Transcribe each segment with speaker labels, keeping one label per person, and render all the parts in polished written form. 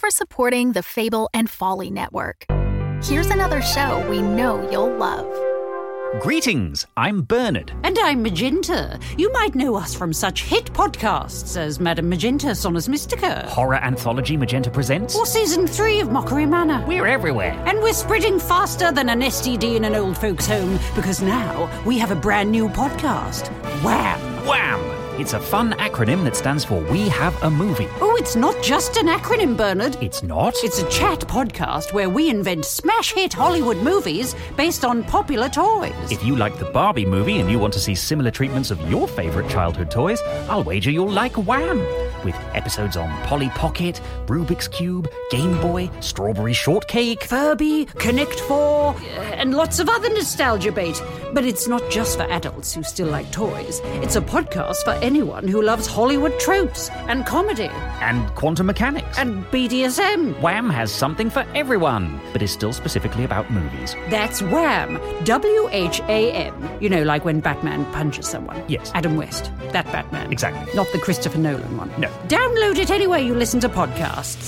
Speaker 1: for supporting the Fable and Folly Network. Here's another show we know you'll love.
Speaker 2: Greetings, I'm Bernard.
Speaker 3: And I'm Magenta. You might know us from such hit podcasts as Madame Magenta, Sonus Mystica.
Speaker 2: Horror anthology Magenta Presents.
Speaker 3: Or Season 3 of Mockery Manor.
Speaker 2: We're everywhere.
Speaker 3: And we're spreading faster than an STD in an old folks' home, because now we have a brand new podcast. Wham!
Speaker 2: Wham! It's a fun acronym that stands for We Have a Movie.
Speaker 3: Oh, it's not just an acronym, Bernard.
Speaker 2: It's not?
Speaker 3: It's a chat podcast where we invent smash hit Hollywood movies based on popular toys.
Speaker 2: If you like the Barbie movie and you want to see similar treatments of your favourite childhood toys, I'll wager you'll like Wham! With episodes on Polly Pocket, Rubik's Cube, Game Boy, Strawberry Shortcake,
Speaker 3: Furby, Connect 4, and lots of other nostalgia bait. But it's not just for adults who still like toys. It's a podcast for anyone who loves Hollywood tropes and comedy.
Speaker 2: And quantum mechanics.
Speaker 3: And BDSM.
Speaker 2: Wham has something for everyone, but is still specifically about movies.
Speaker 3: That's Wham! W-H-A-M. You know, like when Batman punches someone.
Speaker 2: Yes.
Speaker 3: Adam West. That Batman.
Speaker 2: Exactly.
Speaker 3: Not the Christopher Nolan one.
Speaker 2: No.
Speaker 3: Download it anywhere you listen to podcasts.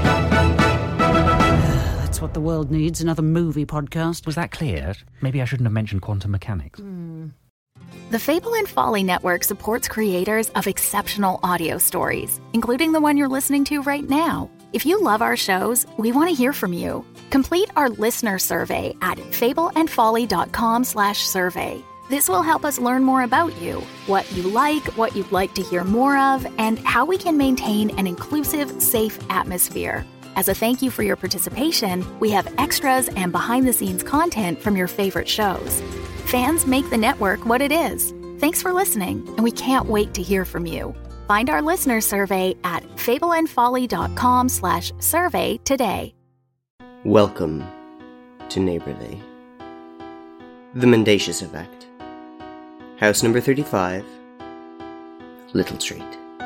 Speaker 3: That's what the world needs, another movie podcast.
Speaker 2: Was that clear? Maybe I shouldn't have mentioned quantum mechanics.
Speaker 1: The Fable and Folly Network supports creators of exceptional audio stories, including the one you're listening to right now. If you love our shows, we want to hear from you. Complete our listener survey at fableandfolly.com/survey. This will help us learn more about you, what you like, what you'd like to hear more of, and how we can maintain an inclusive, safe atmosphere. As a thank you for your participation, we have extras and behind-the-scenes content from your favorite shows. Fans make the network what it is. Thanks for listening, and we can't wait to hear from you. Find our listener survey at fableandfolly.com/survey today.
Speaker 4: Welcome to Neighborly. The Mendacious Effect. House number 35, Little Street.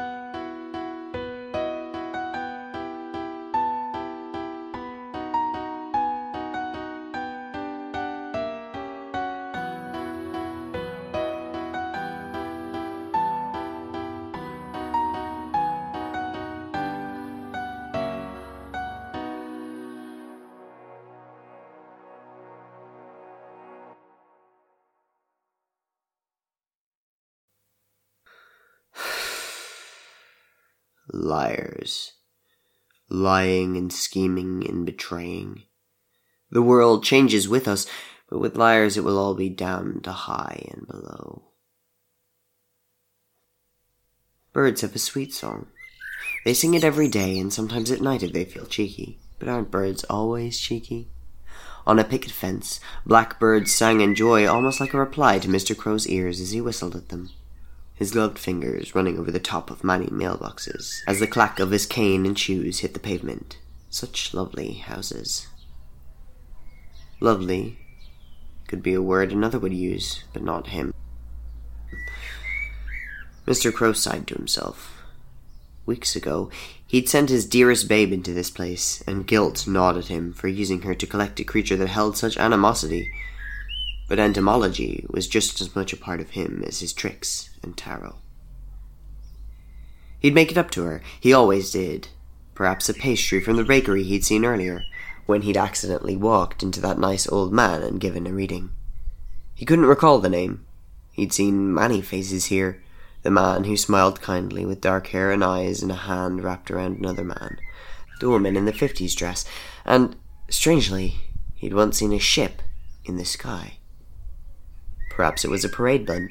Speaker 4: Liars. Lying and scheming and betraying. The world changes with us, but with liars it will all be down to high and below. Birds have a sweet song. They sing it every day, and sometimes at night if they feel cheeky. But aren't birds always cheeky? On a picket fence, blackbirds sang in joy, almost like a reply to Mr. Crow's ears as he whistled at them, his gloved fingers running over the top of many mailboxes, as the clack of his cane and shoes hit the pavement. Such lovely houses. Lovely could be a word another would use, but not him. Mr. Crow sighed to himself. Weeks ago, he'd sent his dearest babe into this place, and guilt gnawed at him for using her to collect a creature that held such animosity. But entomology was just as much a part of him as his tricks and tarot. He'd make it up to her, he always did. Perhaps a pastry from the bakery he'd seen earlier, when he'd accidentally walked into that nice old man and given a reading. He couldn't recall the name. He'd seen many faces here. The man who smiled kindly with dark hair and eyes and a hand wrapped around another man. The woman in the 50s dress. And, strangely, he'd once seen a ship in the sky. Perhaps it was a parade blimp.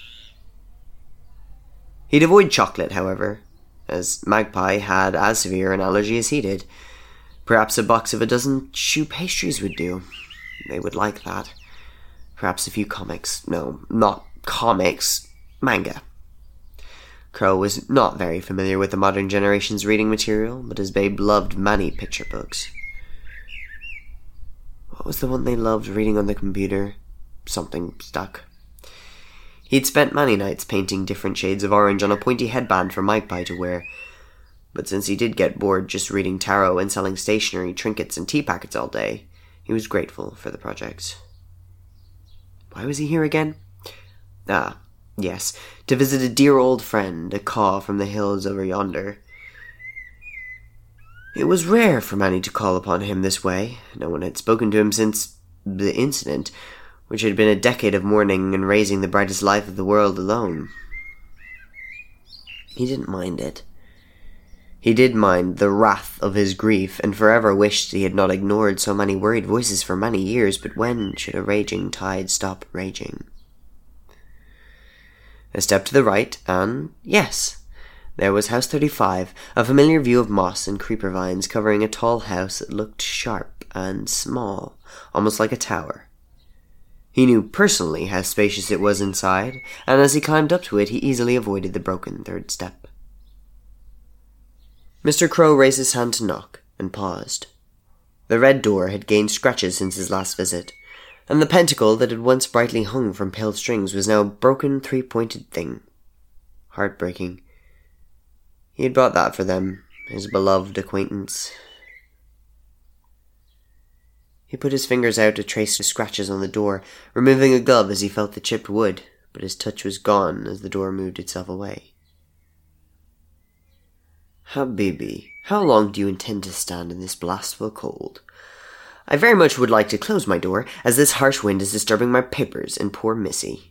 Speaker 4: He'd avoid chocolate, however, as Magpie had as severe an allergy as he did. Perhaps a box of a dozen choux pastries would do. They would like that. Perhaps a few comics. No, not comics. Manga. Crow was not very familiar with the modern generation's reading material, but his babe loved many picture books. What was the one they loved reading on the computer? Something stuck. He'd spent many nights painting different shades of orange on a pointy headband for Magpie to wear, but since he did get bored just reading tarot and selling stationery, trinkets, and tea packets all day, he was grateful for the project. Why was he here again? Ah, yes, to visit a dear old friend, a caw from the hills over yonder. It was rare for Manny to call upon him this way. No one had spoken to him since the incident, which had been a decade of mourning and raising the brightest life of the world alone. He didn't mind it. He did mind the wrath of his grief, and forever wished he had not ignored so many worried voices for many years, but when should a raging tide stop raging? A step to the right, and yes, there was House 35, a familiar view of moss and creeper vines covering a tall house that looked sharp and small, almost like a tower. He knew personally how spacious it was inside, and as he climbed up to it, he easily avoided the broken third step. Mr. Crow raised his hand to knock, and paused. The red door had gained scratches since his last visit, and the pentacle that had once brightly hung from pale strings was now a broken three-pointed thing. Heartbreaking. He had brought that for them, his beloved acquaintance. He put his fingers out to trace the scratches on the door, removing a glove as he felt the chipped wood, but his touch was gone as the door moved itself away. Habibi, how long do you intend to stand in this blastful cold? I very much would like to close my door, as this harsh wind is disturbing my papers and poor Missy.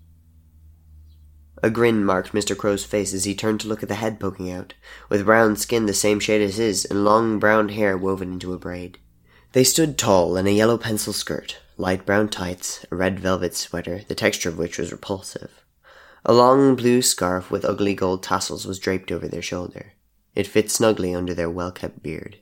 Speaker 4: A grin marked Mr. Crow's face as he turned to look at the head poking out, with brown skin the same shade as his and long brown hair woven into a braid. They stood tall in a yellow pencil skirt, light brown tights, a red velvet sweater, the texture of which was repulsive. A long blue scarf with ugly gold tassels was draped over their shoulder. It fit snugly under their well-kept beard.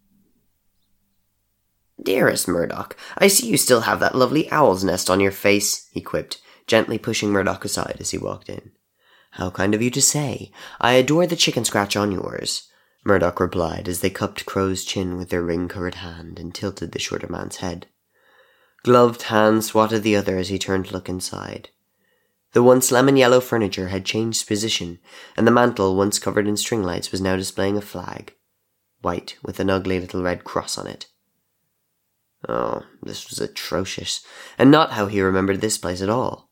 Speaker 4: Dearest Murdoch, I see you still have that lovely owl's nest on your face, he quipped, gently pushing Murdoch aside as he walked in. How kind of you to say. I adore the chicken scratch on yours, Murdoch replied as they cupped Crow's chin with their ring-covered hand and tilted the shorter man's head. Gloved hand swatted the other as he turned to look inside. The once lemon-yellow furniture had changed position, and the mantel, once covered in string lights, was now displaying a flag, white with an ugly little red cross on it. Oh, this was atrocious, and not how he remembered this place at all.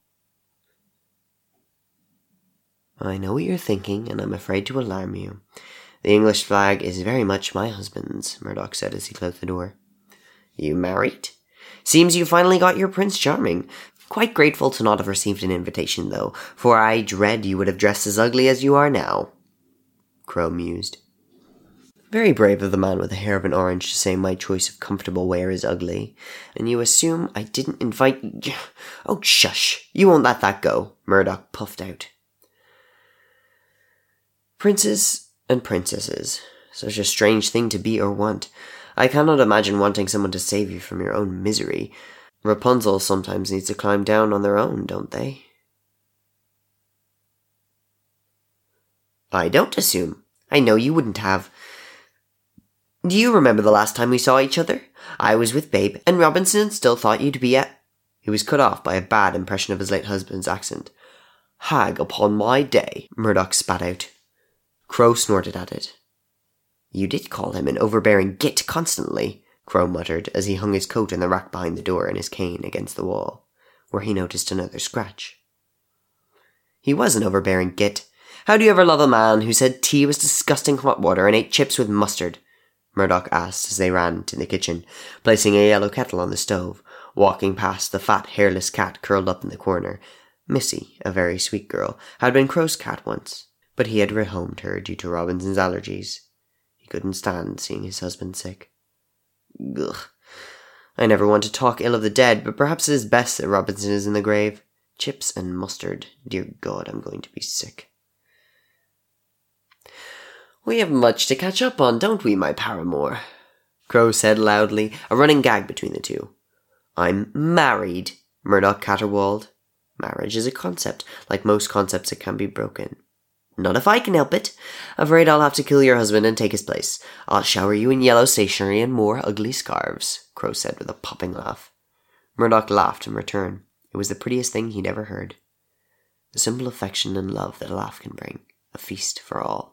Speaker 4: I know what you're thinking, and I'm afraid to alarm you. The English flag is very much my husband's, Murdoch said as he closed the door. You married? Seems you finally got your Prince Charming. Quite grateful to not have received an invitation, though, for I dread you would have dressed as ugly as you are now, Crow mused. Very brave of the man with the hair of an orange to say my choice of comfortable wear is ugly, and you assume I didn't invite you. Oh, shush, you won't let that go, Murdoch puffed out. Princes and princesses, such a strange thing to be or want. I cannot imagine wanting someone to save you from your own misery. Rapunzel sometimes needs to climb down on their own, don't they? I don't assume. I know you wouldn't have. Do you remember the last time we saw each other? I was with Babe, and Robinson still thought you'd be at... He was cut off by a bad impression of his late husband's accent. Hag upon my day, Murdoch spat out. Crow snorted at it. You did call him an overbearing git constantly, Crow muttered as he hung his coat in the rack behind the door and his cane against the wall, where he noticed another scratch. He was an overbearing git. How do you ever love a man who said tea was disgusting hot water and ate chips with mustard? Murdoch asked as they ran to the kitchen, placing a yellow kettle on the stove, walking past the fat, hairless cat curled up in the corner. Missy, a very sweet girl, had been Crow's cat once, but he had rehomed her due to Robinson's allergies. He couldn't stand seeing his husband sick. Ugh. I never want to talk ill of the dead, but perhaps it is best that Robinson is in the grave. Chips and mustard. Dear God, I'm going to be sick. We have much to catch up on, don't we, my paramour? Crow said loudly, a running gag between the two. I'm married, Murdoch caterwauled. Marriage is a concept. Like most concepts, it can be broken. Not if I can help it. Afraid I'll have to kill your husband and take his place. I'll shower you in yellow stationery and more ugly scarves, Crow said with a popping laugh. Murdoch laughed in return. It was the prettiest thing he'd ever heard. The simple affection and love that a laugh can bring. A feast for all.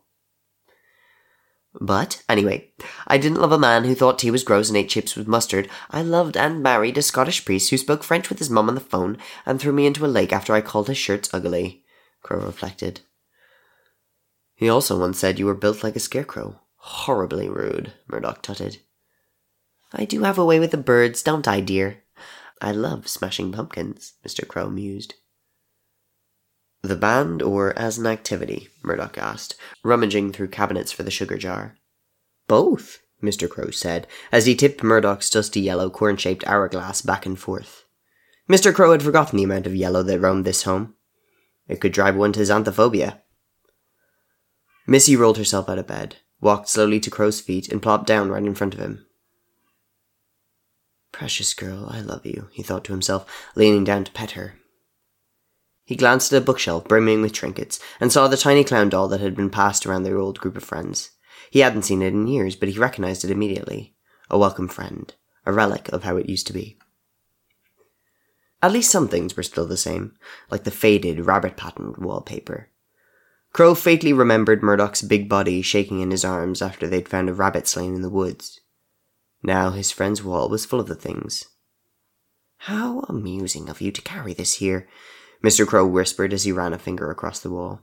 Speaker 4: But, anyway, I didn't love a man who thought tea was gross and ate chips with mustard. I loved and married a Scottish priest who spoke French with his mum on the phone and threw me into a lake after I called his shirts ugly, Crow reflected. He also once said you were built like a scarecrow, Horribly rude, Murdoch tutted. I do have a way with the birds, don't I, dear? I love smashing pumpkins, Mr. Crow mused. The band, or as an activity? Murdoch asked, rummaging through cabinets for the sugar jar. Both, Mr. Crow said, as he tipped Murdoch's dusty yellow corn-shaped hourglass back and forth. Mr. Crow had forgotten the amount of yellow that roamed this home. It could drive one to xanthophobia. Missy rolled herself out of bed, walked slowly to Crow's feet, and plopped down right in front of him. Precious girl, I love you, he thought to himself, leaning down to pet her. He glanced at a bookshelf brimming with trinkets, and saw the tiny clown doll that had been passed around their old group of friends. He hadn't seen it in years, but he recognized it immediately. A welcome friend, a relic of how it used to be. At least some things were still the same, like the faded, rabbit-patterned wallpaper. Crow faintly remembered Murdoch's big body shaking in his arms after they'd found a rabbit slain in the woods. Now his friend's wall was full of the things. How amusing of you to carry this here, Mr. Crow whispered as he ran a finger across the wall.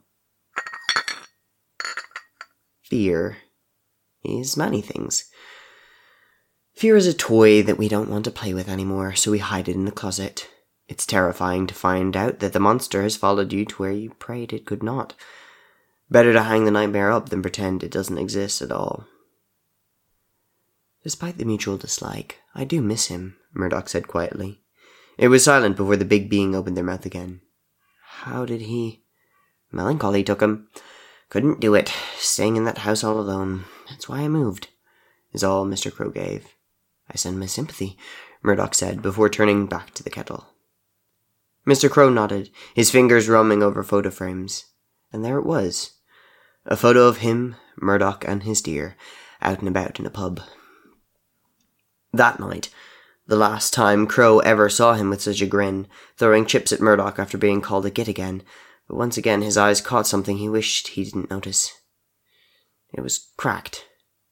Speaker 4: Fear is many things. Fear is a toy that we don't want to play with anymore, so we hide it in the closet. It's terrifying to find out that the monster has followed you to where you prayed it could not. Better to hang the nightmare up than pretend it doesn't exist at all. Despite the mutual dislike, I do miss him, Murdoch said quietly. It was silent before the big being opened their mouth again. How did he? Melancholy took him. Couldn't do it, staying in that house all alone. That's why I moved, is all Mr. Crow gave. I send my sympathy, Murdoch said, before turning back to the kettle. Mr. Crow nodded, his fingers roaming over photo frames. And there it was. A photo of him, Murdoch, and his deer, out and about in a pub. That night, the last time Crow ever saw him with such a grin, throwing chips at Murdoch after being called a git again, but once again his eyes caught something he wished he didn't notice. It was cracked.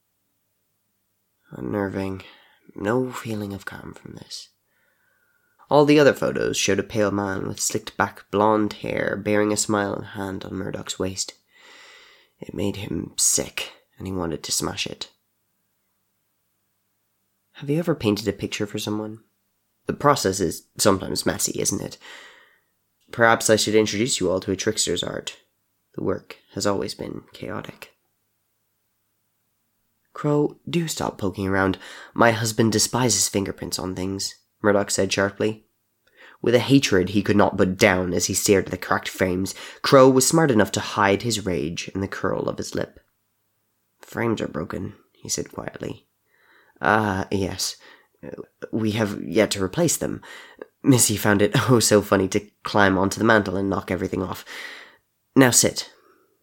Speaker 4: Unnerving. No feeling of calm from this. All the other photos showed a pale man with slicked-back blonde hair bearing a smiling hand on Murdoch's waist. It made him sick, and he wanted to smash it. Have you ever painted a picture for someone? The process is sometimes messy, isn't it? Perhaps I should introduce you all to a trickster's art. The work has always been chaotic. Crow, do stop poking around. My husband despises fingerprints on things, Murdoch said sharply. With a hatred he could not put down as he stared at the cracked frames, Crow was smart enough to hide his rage in the curl of his lip. The frames are broken, he said quietly. Yes. We have yet to replace them. Missy found it oh so funny to climb onto the mantel and knock everything off. Now sit.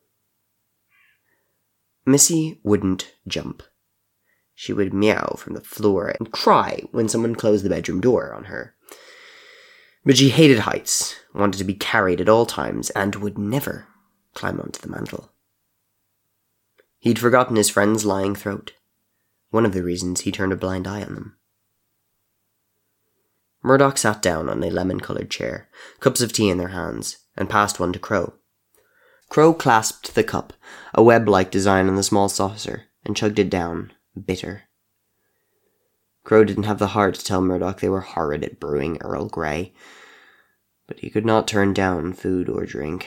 Speaker 4: Missy wouldn't jump. She would meow from the floor and cry when someone closed the bedroom door on her. But she hated heights, wanted to be carried at all times, and would never climb onto the mantel. He'd forgotten his friend's lying throat. One of the reasons he turned a blind eye on them. Murdoch sat down on a lemon-coloured chair, cups of tea in their hands, and passed one to Crow. Crow clasped the cup, a web-like design on the small saucer, and chugged it down, bitter. Crow didn't have the heart to tell Murdoch they were horrid at brewing Earl Grey, but he could not turn down food or drink.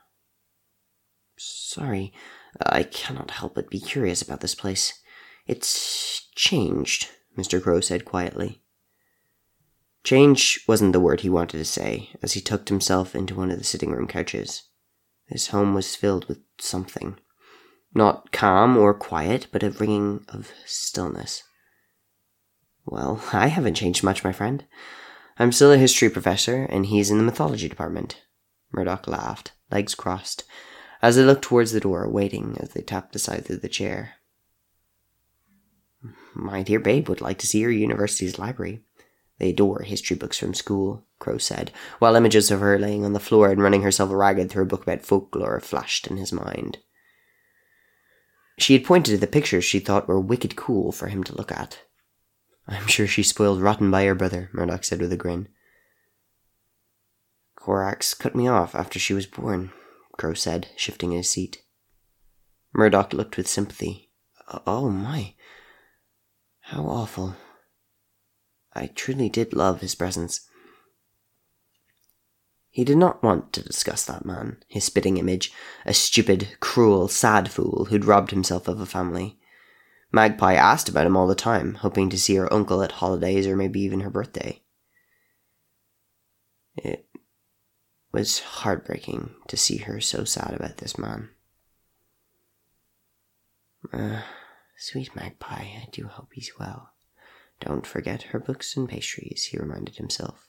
Speaker 4: Sorry, I cannot help but be curious about this place. It's changed, Mr. Crow said quietly. Change wasn't the word he wanted to say, as he tucked himself into one of the sitting room couches. His home was filled with something. Not calm or quiet, but a ringing of stillness. Well, I haven't changed much, my friend. I'm still a history professor, and he's in the mythology department. Murdoch laughed, legs crossed, as they looked towards the door, waiting as they tapped the side of the chair. My dear babe would like to see your university's library. They adore history books from school, Crow said, while images of her laying on the floor and running herself ragged through a book about folklore flashed in his mind. She had pointed to the pictures she thought were wicked cool for him to look at. I'm sure she's spoiled rotten by her brother, Murdoch said with a grin. Corax cut me off after she was born, Crow said, shifting in his seat. Murdoch looked with sympathy. Oh my. How awful. I truly did love his presence. He did not want to discuss that man, his spitting image, a stupid, cruel, sad fool who'd robbed himself of a family. Magpie asked about him all the time, hoping to see her uncle at holidays or maybe even her birthday. It was heartbreaking to see her so sad about this man. Sweet Magpie, I do hope he's well. Don't forget her books and pastries, he reminded himself.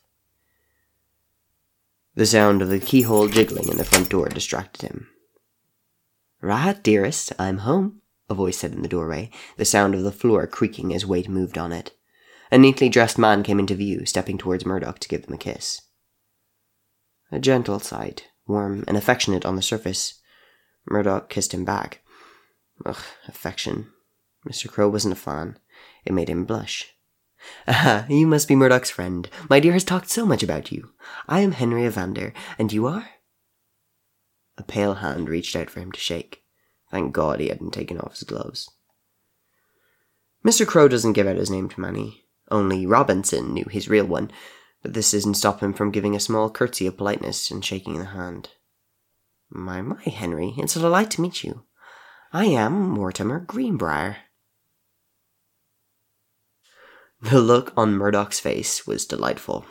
Speaker 4: The sound of the keyhole jiggling in the front door distracted him. Right, dearest, I'm home, a voice said in the doorway, the sound of the floor creaking as weight moved on it. A neatly dressed man came into view, stepping towards Murdoch to give them a kiss. A gentle sight, warm and affectionate on the surface. Murdoch kissed him back. Ugh, affection. Mr. Crow wasn't a fan. It made him blush. Ah, you must be Murdoch's friend. My dear has talked so much about you. I am Henry Evander, and you are? A pale hand reached out for him to shake. Thank God he hadn't taken off his gloves. Mr. Crow doesn't give out his name to many. Only Robinson knew his real one, but this didn't stop him from giving a small curtsy of politeness and shaking the hand. My, Henry, it's a delight to meet you. I am Mortimer Greenbriar. The look on Murdoch's face was delightful.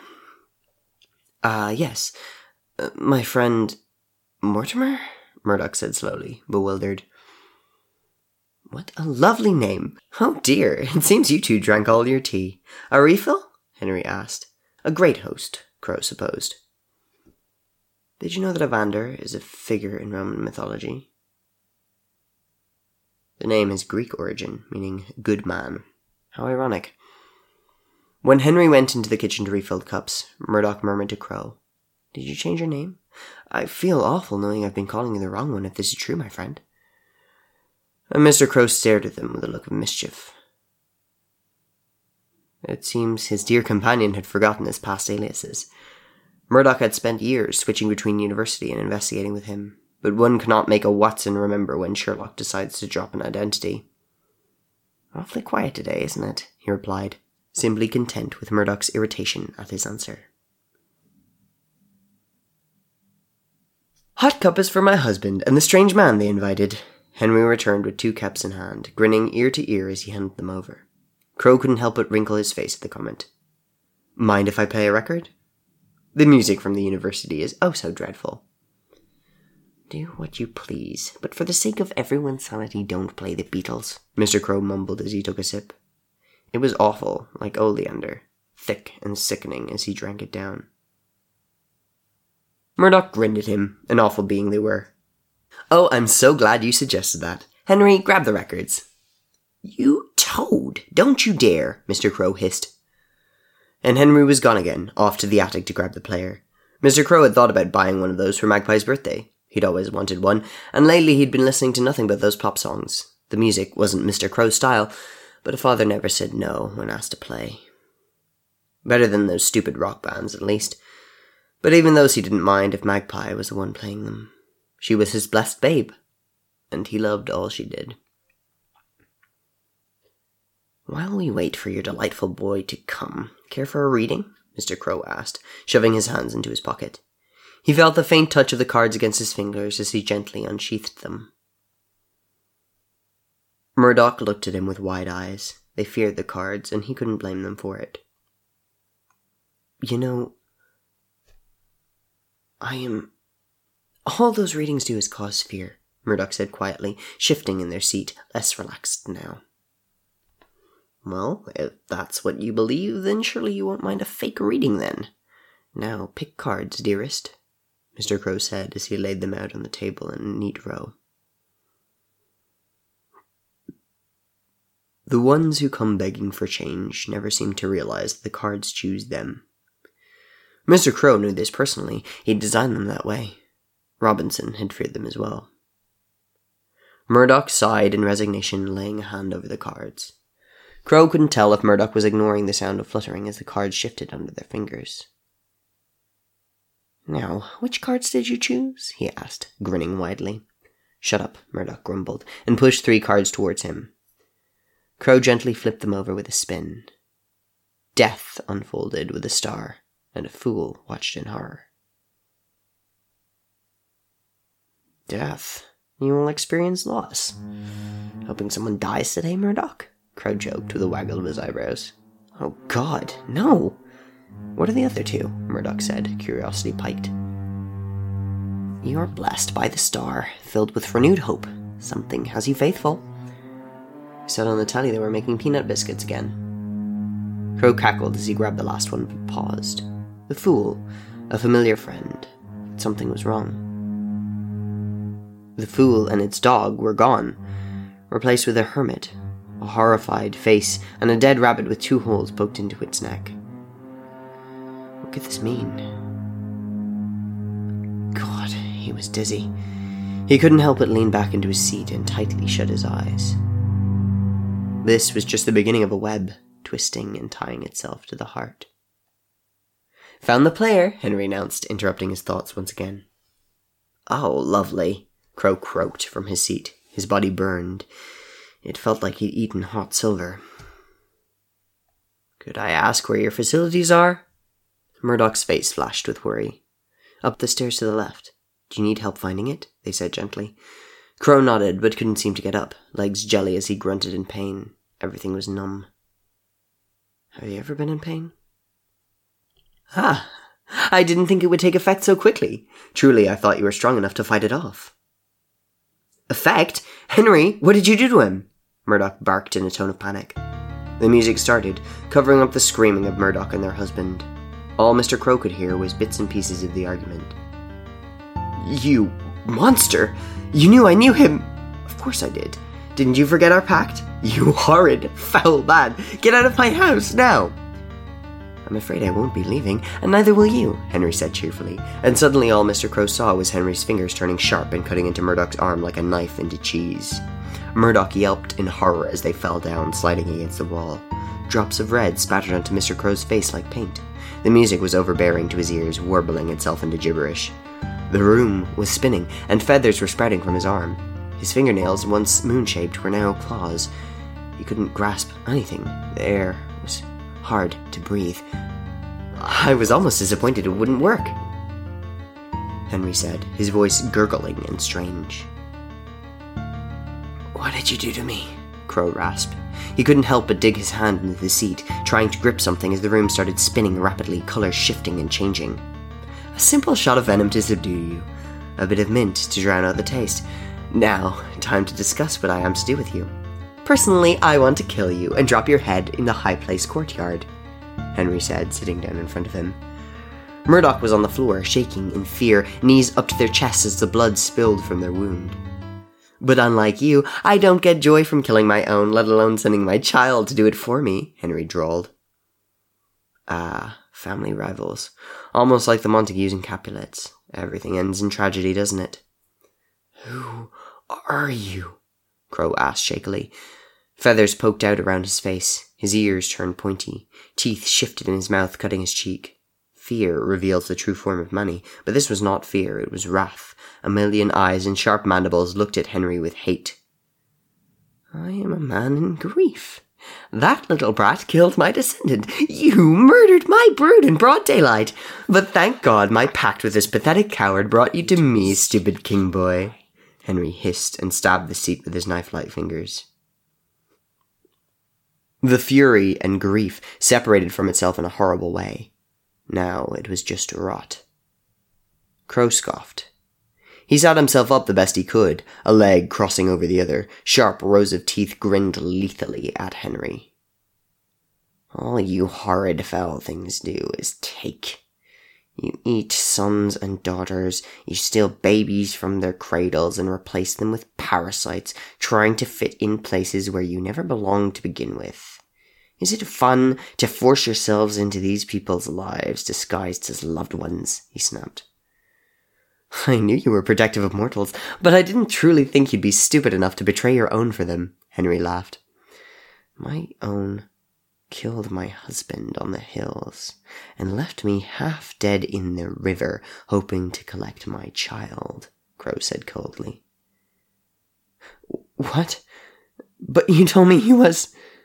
Speaker 4: Yes. My friend... Mortimer? Murdoch said slowly, bewildered. What a lovely name. Oh dear, it seems you two drank all your tea. A refill? Henry asked. A great host, Crow supposed. Did you know that Evander is a figure in Roman mythology? The name has Greek origin, meaning good man. How ironic. When Henry went into the kitchen to refill the cups, Murdoch murmured to Crow, Did you change your name? I feel awful knowing I've been calling you the wrong one, if this is true, my friend. And Mr. Crow stared at them with a look of mischief. It seems his dear companion had forgotten his past aliases. Murdoch had spent years switching between university and investigating with him, but one cannot make a Watson remember when Sherlock decides to drop an identity. Awfully quiet today, isn't it? He replied, simply content with Murdoch's irritation at his answer. Hot cup is for my husband and the strange man they invited. Henry returned with 2 cups in hand, grinning ear to ear as he handed them over. Crow couldn't help but wrinkle his face at the comment. Mind if I play a record? The music from the university is oh so dreadful. Do what you please, but for the sake of everyone's sanity, don't play the Beatles, Mr. Crow mumbled as he took a sip. It was awful, like oleander, thick and sickening as he drank it down. Murdoch grinned at him, an awful being they were. Oh, I'm so glad you suggested that. Henry, grab the records. You toad, don't you dare, Mr. Crow hissed. And Henry was gone again, off to the attic to grab the player. Mr. Crow had thought about buying one of those for Magpie's birthday. He'd always wanted one, and lately he'd been listening to nothing but those pop songs. The music wasn't Mr. Crow's style, but a father never said no when asked to play. Better than those stupid rock bands, at least. But even those he didn't mind if Magpie was the one playing them. She was his blessed babe, and he loved all she did. While we wait for your delightful boy to come, care for a reading? Mr. Crow asked, shoving his hands into his pocket. He felt the faint touch of the cards against his fingers as he gently unsheathed them. Murdoch looked at him with wide eyes. They feared the cards, and he couldn't blame them for it. You know, all those readings do is cause fear, Murdoch said quietly, shifting in their seat, less relaxed now. Well, if that's what you believe, then surely you won't mind a fake reading then. Now, pick cards, dearest, Mr. Crow said as he laid them out on the table in a neat row. The ones who come begging for change never seem to realize that the cards choose them. Mr. Crow knew this personally. He'd designed them that way. Robinson had feared them as well. Murdoch sighed in resignation, laying a hand over the cards. Crow couldn't tell if Murdoch was ignoring the sound of fluttering as the cards shifted under their fingers. Now, which cards did you choose? He asked, grinning widely. Shut up, Murdoch grumbled, and pushed 3 cards towards him. Crow gently flipped them over with a spin. Death unfolded with a star, and a fool watched in horror. Death. You will experience loss. Hoping someone dies today, Murdoch? Crow joked with a waggle of his eyebrows. Oh God, no! What are the other two? Murdoch said, curiosity piked. You are blessed by the star, filled with renewed hope. Something has you faithful. He said on the telly they were making peanut biscuits again. Crow cackled as he grabbed the last one but paused. The fool, a familiar friend. Something was wrong. The fool and its dog were gone, replaced with a hermit, a horrified face, and a dead rabbit with 2 holes poked into its neck. What could this mean? God, he was dizzy. He couldn't help but lean back into his seat and tightly shut his eyes. This was just the beginning of a web, twisting and tying itself to the heart. Found the player, Henry announced, interrupting his thoughts once again. Oh, lovely, Crow croaked from his seat. His body burned. It felt like he'd eaten hot silver. Could I ask where your facilities are? Murdoch's face flashed with worry. Up the stairs to the left. Do you need help finding it? They said gently. Crow nodded, but couldn't seem to get up, legs jelly as he grunted in pain. Everything was numb. Have you ever been in pain? Ah, I didn't think it would take effect so quickly. Truly, I thought you were strong enough to fight it off. Effect? Henry, what did you do to him? Murdoch barked in a tone of panic. The music started, covering up the screaming of Murdoch and their husband. All Mr. Crow could hear was bits and pieces of the argument. You monster! You knew I knew him! Of course I did. Didn't you forget our pact? You horrid, foul man! Get out of my house, now! I'm afraid I won't be leaving, and neither will you, Henry said cheerfully, and suddenly all Mr. Crow saw was Henry's fingers turning sharp and cutting into Murdoch's arm like a knife into cheese. Murdoch yelped in horror as they fell down, sliding against the wall. Drops of red spattered onto Mr. Crow's face like paint. The music was overbearing to his ears, warbling itself into gibberish. The room was spinning, and feathers were spreading from his arm. His fingernails, once moon-shaped, were now claws. He couldn't grasp anything. The air was hard to breathe. I was almost disappointed it wouldn't work, Henry said, his voice gurgling and strange. What did you do to me? Crow rasped. He couldn't help but dig his hand into the seat, trying to grip something as the room started spinning rapidly, colours shifting and changing. A simple shot of venom to subdue you. A bit of mint to drown out the taste. Now, time to discuss what I am to do with you. Personally, I want to kill you and drop your head in the High Place courtyard, Henry said, sitting down in front of him. Murdoch was on the floor, shaking in fear, knees up to their chests as the blood spilled from their wound. But unlike you, I don't get joy from killing my own, let alone sending my child to do it for me, Henry drawled. Ah, family rivals. Almost like the Montagues and Capulets. Everything ends in tragedy, doesn't it? Who are you? Crow asked shakily. Feathers poked out around his face. His ears turned pointy. Teeth shifted in his mouth, cutting his cheek. Fear reveals the true form of money, but this was not fear, it was wrath. A million eyes and sharp mandibles looked at Henry with hate. I am a man in grief. That little brat killed my descendant. You murdered my brood in broad daylight. But thank God my pact with this pathetic coward brought you to me, stupid king boy. Henry hissed and stabbed the seat with his knife-like fingers. The fury and grief separated from itself in a horrible way. Now it was just rot. Crow scoffed. He sat himself up the best he could, a leg crossing over the other. Sharp rows of teeth grinned lethally at Henry. All you horrid foul things do is take. You eat sons and daughters, you steal babies from their cradles and replace them with parasites, trying to fit in places where you never belonged to begin with. Is it fun to force yourselves into these people's lives disguised as loved ones? He snapped. I knew you were protective of mortals, but I didn't truly think you'd be stupid enough to betray your own for them, Henry laughed. My own killed my husband on the hills, and left me half dead in the river, hoping to collect my child, Crow said coldly. What? But you told me he was...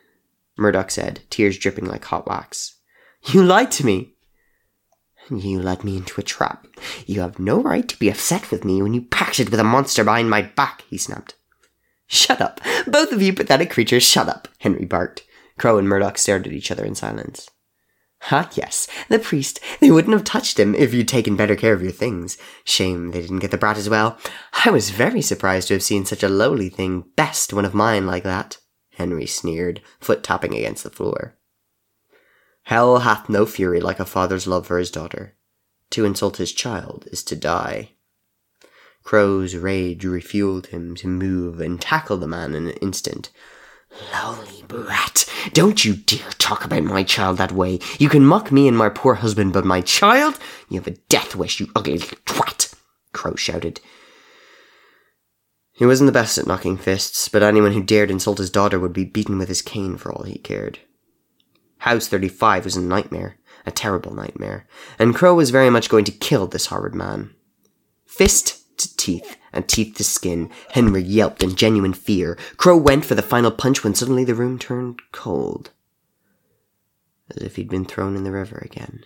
Speaker 4: Murdoch said, tears dripping like hot wax. "You lied to me!" "You led me into a trap. You have no right to be upset with me when you pacted with a monster behind my back," he snapped. "Shut up! Both of you pathetic creatures, shut up!" Henry barked. Crow and Murdoch stared at each other in silence. "Ah, yes, the priest. They wouldn't have touched him if you'd taken better care of your things. Shame they didn't get the brat as well. I was very surprised to have seen such a lowly thing best one of mine like that," Henry sneered, foot tapping against the floor. "Hell hath no fury like a father's love for his daughter. To insult his child is to die." Crow's rage refueled him to move and tackle the man in an instant. "Lowly brat! Don't you dare talk about my child that way. You can mock me and my poor husband, but my child? You have a death wish, you ugly little twat!" Crow shouted. He wasn't the best at knocking fists, but anyone who dared insult his daughter would be beaten with his cane for all he cared. House 35 was a nightmare, a terrible nightmare, and Crow was very much going to kill this horrid man. Fist to teeth and teeth to skin, Henry yelped in genuine fear. Crow went for the final punch when suddenly the room turned cold, as if he'd been thrown in the river again.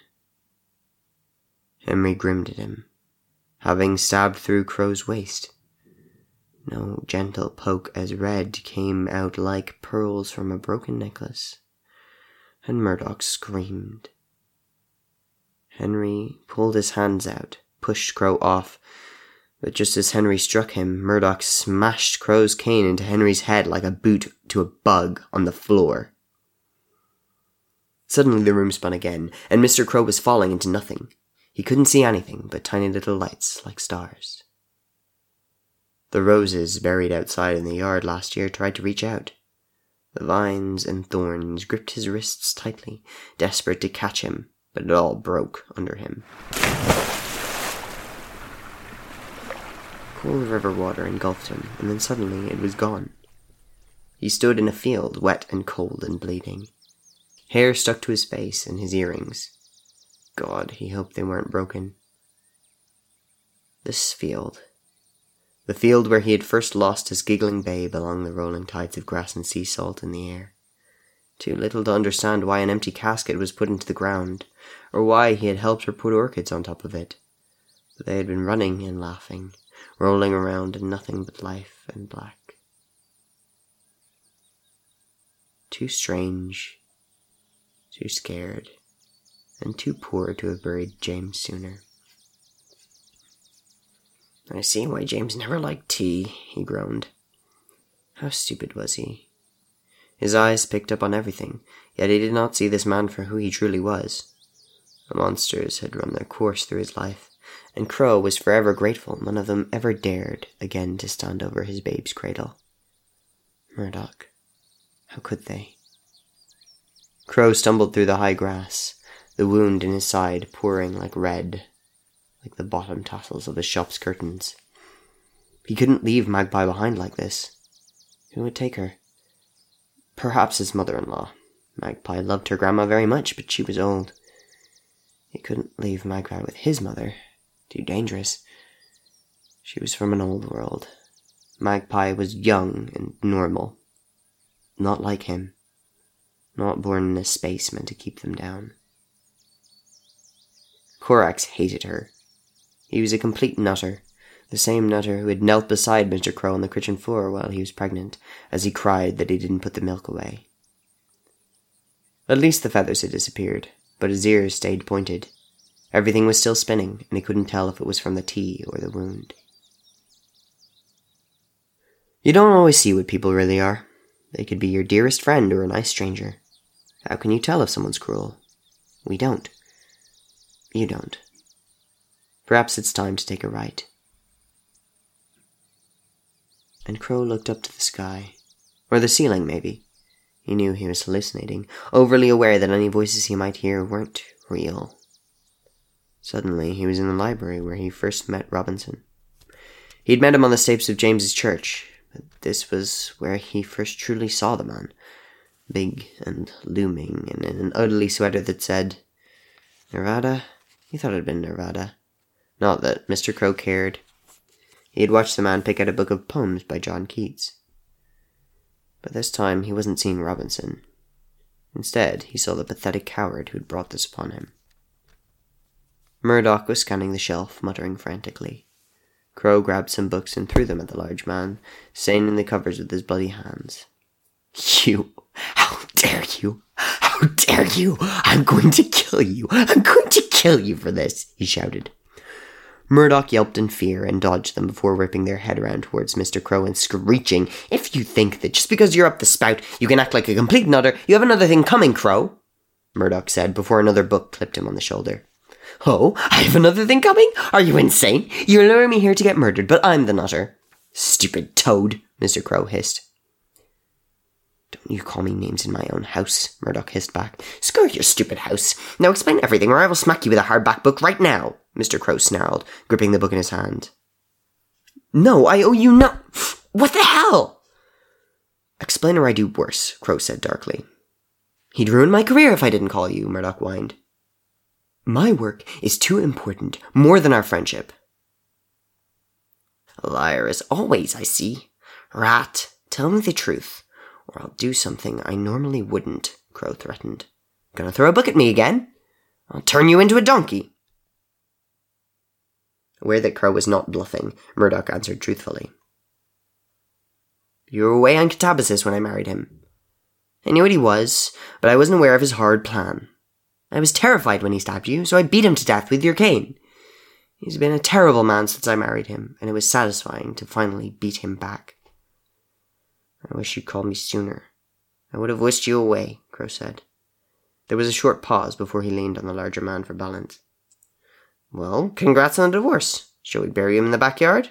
Speaker 4: Henry grinned at him, having stabbed through Crow's waist. No gentle poke as red came out like pearls from a broken necklace, and Murdoch screamed. Henry pulled his hands out, pushed Crow off, but just as Henry struck him, Murdoch smashed Crow's cane into Henry's head like a boot to a bug on the floor. Suddenly the room spun again, and Mr. Crow was falling into nothing. He couldn't see anything but tiny little lights like stars. The roses buried outside in the yard last year tried to reach out. The vines and thorns gripped his wrists tightly, desperate to catch him, but it all broke under him. Cold river water engulfed him, and then suddenly it was gone. He stood in a field, wet and cold and bleeding. Hair stuck to his face and his earrings. God, he hoped they weren't broken. This field. The field where he had first lost his giggling babe along the rolling tides of grass and sea salt in the air. Too little to understand why an empty casket was put into the ground, or why he had helped her put orchids on top of it. But they had been running and laughing, rolling around in nothing but life and black. Too strange, too scared, and too poor to have buried James sooner. "I see why James never liked tea," he groaned. How stupid was he? His eyes picked up on everything, yet he did not see this man for who he truly was. The monsters had run their course through his life, and Crow was forever grateful none of them ever dared again to stand over his babe's cradle. Murdoch, how could they? Crow stumbled through the high grass, the wound in his side pouring like red, like the bottom tassels of the shop's curtains. He couldn't leave Magpie behind like this. Who would take her? Perhaps his mother-in-law. Magpie loved her grandma very much, but she was old. He couldn't leave Magpie with his mother. Too dangerous. She was from an old world. Magpie was young and normal. Not like him. Not born in a space meant to keep them down. Corax hated her. He was a complete nutter, the same nutter who had knelt beside Mr. Crow on the kitchen floor while he was pregnant, as he cried that he didn't put the milk away. At least the feathers had disappeared, but his ears stayed pointed. Everything was still spinning, and he couldn't tell if it was from the tea or the wound. You don't always see what people really are. They could be your dearest friend or a nice stranger. How can you tell if someone's cruel? We don't. You don't. Perhaps it's time to take a right. And Crow looked up to the sky. Or the ceiling, maybe. He knew he was hallucinating, overly aware that any voices he might hear weren't real. Suddenly, he was in the library where he first met Robinson. He'd met him on the steps of James's church, but this was where he first truly saw the man. Big and looming, and in an ugly sweater that said, "Nevada?" He thought it had been Nevada. Not that Mr. Crow cared. He had watched the man pick out a book of poems by John Keats. But this time he wasn't seeing Robinson. Instead, he saw the pathetic coward who had brought this upon him. Murdoch was scanning the shelf, muttering frantically. Crow grabbed some books and threw them at the large man, staining the covers with his bloody hands. "You! How dare you! How dare you! I'm going to kill you! I'm going to kill you for this!" he shouted. Murdoch yelped in fear and dodged them before whipping their head around towards Mr. Crow and screeching, "If you think that just because you're up the spout you can act like a complete nutter, you have another thing coming, Crow," Murdoch said before another book clipped him on the shoulder. "Oh, I have another thing coming? Are you insane? You lure me here to get murdered, but I'm the nutter." "Stupid toad," Mr. Crow hissed. "Don't you call me names in my own house," Murdoch hissed back. "Screw your stupid house. Now explain everything or I will smack you with a hardback book right now," Mr. Crow snarled, gripping the book in his hand. "No, I owe you no— What the hell?" "Explain or I do worse," Crow said darkly. "He'd ruin my career if I didn't call you," Murdoch whined. "My work is too important, more than our friendship." "A liar as always, I see. Rat, tell me the truth, or I'll do something I normally wouldn't," Crow threatened. "Gonna throw a book at me again? I'll turn you into a donkey." Aware that Crow was not bluffing, Murdoch answered truthfully. "You were away on Catabasis when I married him. I knew what he was, but I wasn't aware of his hard plan. I was terrified when he stabbed you, so I beat him to death with your cane. He's been a terrible man since I married him, and it was satisfying to finally beat him back." "I wish you'd called me sooner. I would have whisked you away," Crow said. There was a short pause before he leaned on the larger man for balance. "Well, congrats on the divorce. Shall we bury him in the backyard?"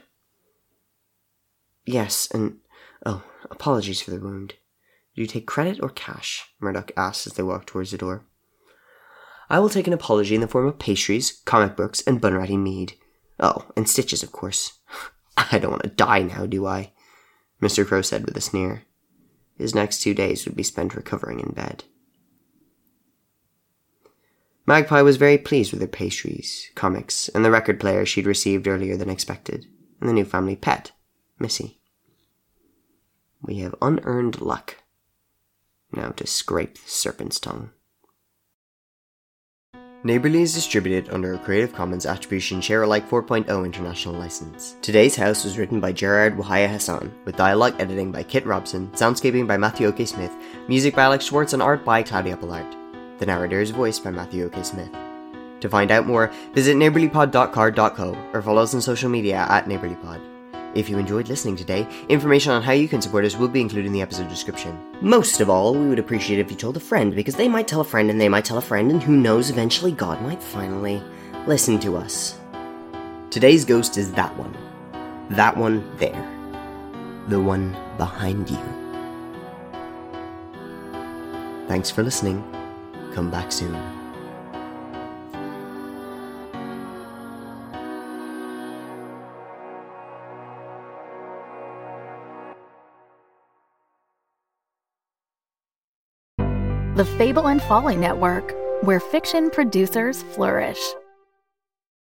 Speaker 4: "Yes, and— oh, apologies for the wound. Do you take credit or cash?" Murdoch asked as they walked towards the door. "I will take an apology in the form of pastries, comic books, and Bunratty mead. Oh, and stitches, of course. I don't want to die now, do I?" Mr. Crow said with a sneer. His next 2 days would be spent recovering in bed. Magpie was very pleased with her pastries, comics, and the record player she'd received earlier than expected, and the new family pet, Missy. We have unearned luck. Now to scrape the serpent's tongue. Neighbourly is distributed under a Creative Commons Attribution Share Alike 4.0 international license. Today's House was written by Gerard Wahaya Hassan, with dialogue editing by Kit Robson, soundscaping by Matthew O.K. Smith, music by Alex Schwartz, and art by Claudia Pollard. The narrator is voiced by Matthew O.K. Smith. To find out more, visit neighbourlypod.card.co or follow us on social media at neighbourlypod. If you enjoyed listening today, information on how you can support us will be included in the episode description. Most of all, we would appreciate it if you told a friend, because they might tell a friend and they might tell a friend, and who knows, eventually God might finally listen to us. Today's ghost is that one. That one there. The one behind you. Thanks for listening. Come back soon.
Speaker 1: The Fable and Folly Network, where fiction producers flourish.